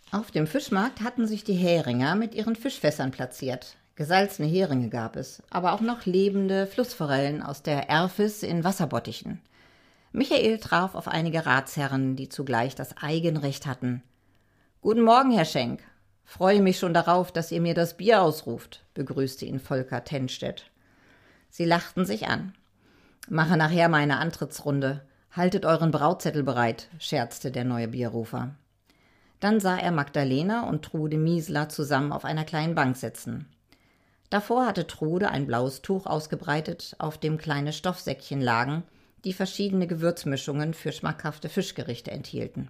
Auf dem Fischmarkt hatten sich die Häringer mit ihren Fischfässern platziert. Gesalzene Heringe gab es, aber auch noch lebende Flussforellen aus der Erfis in Wasserbottichen. Michael traf auf einige Ratsherren, die zugleich das Eigenrecht hatten. »Guten Morgen, Herr Schenk. Freue mich schon darauf, dass ihr mir das Bier ausruft«, begrüßte ihn Volker Tennstedt. Sie lachten sich an. »Mache nachher meine Antrittsrunde. Haltet euren Brautzettel bereit«, scherzte der neue Bierrufer. Dann sah er Magdalena und Trude Miesler zusammen auf einer kleinen Bank sitzen. Davor hatte Trude ein blaues Tuch ausgebreitet, auf dem kleine Stoffsäckchen lagen, die verschiedene Gewürzmischungen für schmackhafte Fischgerichte enthielten.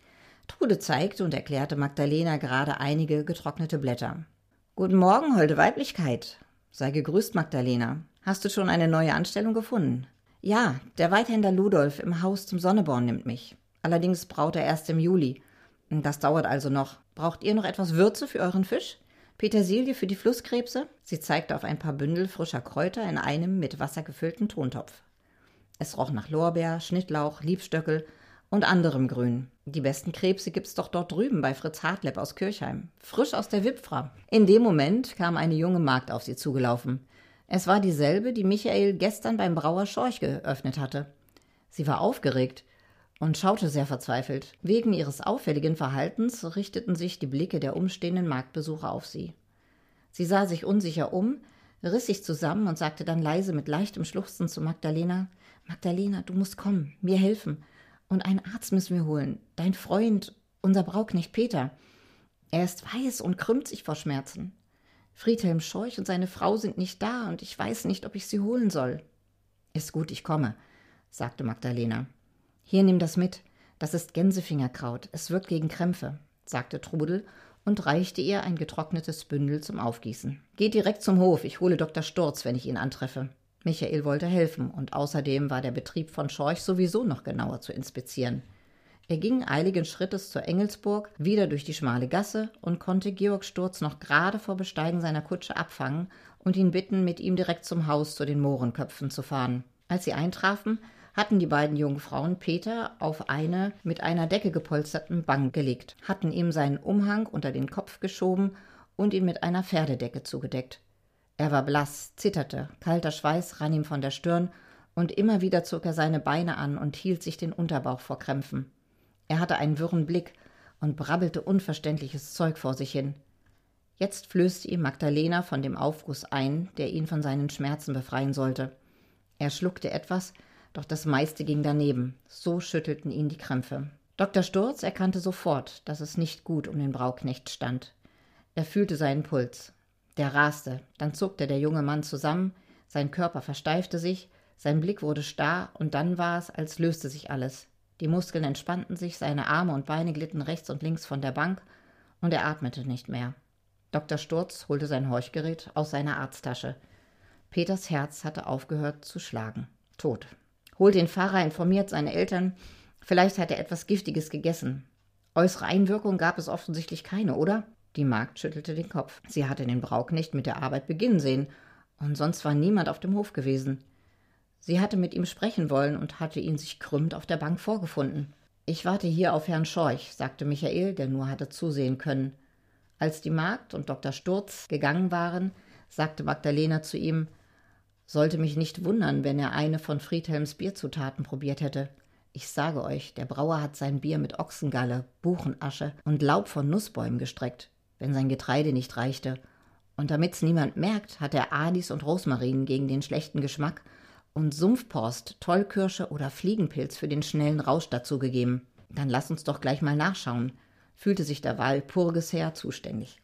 Trude zeigte und erklärte Magdalena gerade einige getrocknete Blätter. »Guten Morgen, holde Weiblichkeit. Sei gegrüßt, Magdalena. Hast du schon eine neue Anstellung gefunden?« »Ja, der Weithändler Ludolf im Haus zum Sonneborn nimmt mich. Allerdings braut er erst im Juli. Das dauert also noch. Braucht ihr noch etwas Würze für euren Fisch? Petersilie für die Flusskrebse?« Sie zeigte auf ein paar Bündel frischer Kräuter in einem mit Wasser gefüllten Tontopf. Es roch nach Lorbeer, Schnittlauch, Liebstöckel und anderem Grün. »Die besten Krebse gibt's doch dort drüben bei Fritz Hartlepp aus Kirchheim. Frisch aus der Wipfra.« In dem Moment kam eine junge Magd auf sie zugelaufen. Es war dieselbe, die Michael gestern beim Brauer Schorch geöffnet hatte. Sie war aufgeregt und schaute sehr verzweifelt. Wegen ihres auffälligen Verhaltens richteten sich die Blicke der umstehenden Marktbesucher auf sie. Sie sah sich unsicher um, riss sich zusammen und sagte dann leise mit leichtem Schluchzen zu Magdalena: »Magdalena, du musst kommen, mir helfen. Und einen Arzt müssen wir holen. Dein Freund, unser Brauknecht Peter. Er ist weiß und krümmt sich vor Schmerzen. Friedhelm Schorch und seine Frau sind nicht da und ich weiß nicht, ob ich sie holen soll.« »Ist gut, ich komme«, sagte Magdalena. »Hier, nimm das mit. Das ist Gänsefingerkraut. Es wirkt gegen Krämpfe«, sagte Trudel und reichte ihr ein getrocknetes Bündel zum Aufgießen. »Geht direkt zum Hof. Ich hole Dr. Sturz, wenn ich ihn antreffe.« Michael wollte helfen, und außerdem war der Betrieb von Schorch sowieso noch genauer zu inspizieren. Er ging eiligen Schrittes zur Engelsburg, wieder durch die schmale Gasse und konnte Georg Sturz noch gerade vor Besteigen seiner Kutsche abfangen und ihn bitten, mit ihm direkt zum Haus zu den Mohrenköpfen zu fahren. Als sie eintrafen, hatten die beiden jungen Frauen Peter auf eine mit einer Decke gepolsterten Bank gelegt, hatten ihm seinen Umhang unter den Kopf geschoben und ihn mit einer Pferdedecke zugedeckt. Er war blass, zitterte, kalter Schweiß rann ihm von der Stirn und immer wieder zog er seine Beine an und hielt sich den Unterbauch vor Krämpfen. Er hatte einen wirren Blick und brabbelte unverständliches Zeug vor sich hin. Jetzt flößte ihm Magdalena von dem Aufguss ein, der ihn von seinen Schmerzen befreien sollte. Er schluckte etwas, doch das meiste ging daneben. So schüttelten ihn die Krämpfe. Dr. Sturz erkannte sofort, dass es nicht gut um den Brauknecht stand. Er fühlte seinen Puls. Der raste, dann zuckte der junge Mann zusammen, sein Körper versteifte sich, sein Blick wurde starr und dann war es, als löste sich alles. Die Muskeln entspannten sich, seine Arme und Beine glitten rechts und links von der Bank und er atmete nicht mehr. Dr. Sturz holte sein Horchgerät aus seiner Arzttasche. Peters Herz hatte aufgehört zu schlagen. Tot. Holt den Pfarrer, informiert seine Eltern. Vielleicht hat er etwas Giftiges gegessen. Äußere Einwirkung gab es offensichtlich keine, oder? Die Magd schüttelte den Kopf. Sie hatte den Brauknecht mit der Arbeit beginnen sehen, und sonst war niemand auf dem Hof gewesen. Sie hatte mit ihm sprechen wollen und hatte ihn sich krümmend auf der Bank vorgefunden. »Ich warte hier auf Herrn Schorch«, sagte Michael, der nur hatte zusehen können. Als die Magd und Dr. Sturz gegangen waren, sagte Magdalena zu ihm: »Sollte mich nicht wundern, wenn er eine von Friedhelms Bierzutaten probiert hätte. Ich sage euch, der Brauer hat sein Bier mit Ochsengalle, Buchenasche und Laub von Nussbäumen gestreckt, wenn sein Getreide nicht reichte. Und damit's niemand merkt, hat er Adis und Rosmarin gegen den schlechten Geschmack und Sumpfporst, Tollkirsche oder Fliegenpilz für den schnellen Rausch dazugegeben. Dann lass uns doch gleich mal nachschauen«, fühlte sich der Walpurgisherr zuständig.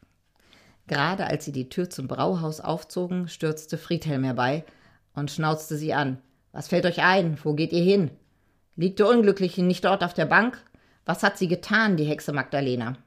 Gerade als sie die Tür zum Brauhaus aufzogen, stürzte Friedhelm herbei und schnauzte sie an. »Was fällt euch ein? Wo geht ihr hin? Liegt der Unglückliche nicht dort auf der Bank? Was hat sie getan, die Hexe Magdalena?«